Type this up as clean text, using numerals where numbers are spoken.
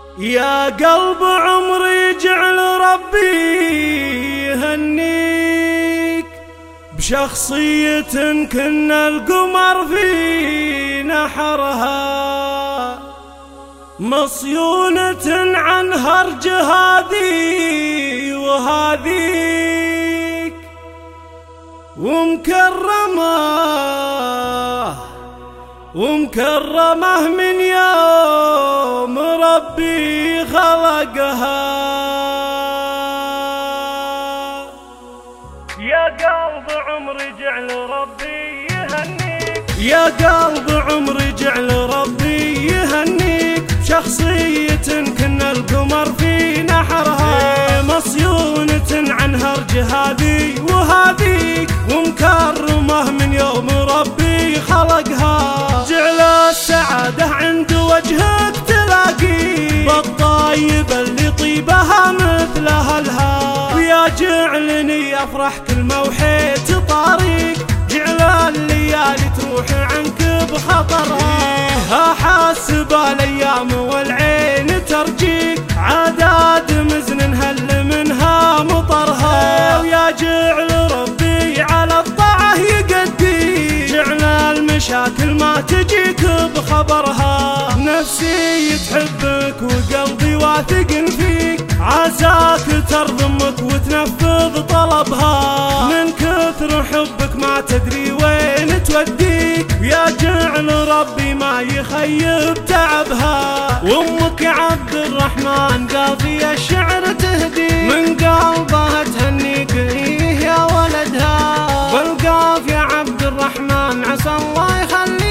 يا قلب عمري جعل ربي يهنيك بشخصية كنا القمر في نحرها، مصيونة عن هرج هذي وهذيك، ومكرمة من يوم ربي خلقها. يا قلب عمري جعل ربي يهنيك، يا قلب عمري جعل ربي يهنيك بشخصية كنا القمر في نحرها، مصيونة عن هرج هذي وهذيك، ومكرمة من يوم ربي خلقها. جعل السعادة عند وجهك تلاقي، بالطيب اللي طيبها مثل أهلها، ويا جعلني أفرح كل ما وحيت طريق، جعل الليالي تروح عنك بخطرها، حاسب الأيام والعين ترجيك، عداد مزن هل منها مطرها، ويا جعل ربي على الطاعة يقدي، جعل المشاكل ما تجيك بخبرها، نفسي تحبك وقلبي واثق فيك، عساك ترضمك وتنفذ طلبها، من كثر حبك ما تدري وين توديك، ويا جعل ربي ما يخيب تعبها، وامك عبد الرحمن قافية الشعر تهدي، من قلبها تهنيك إيه يا ولدها، والقافية عبد الرحمن عسى الله يخليك.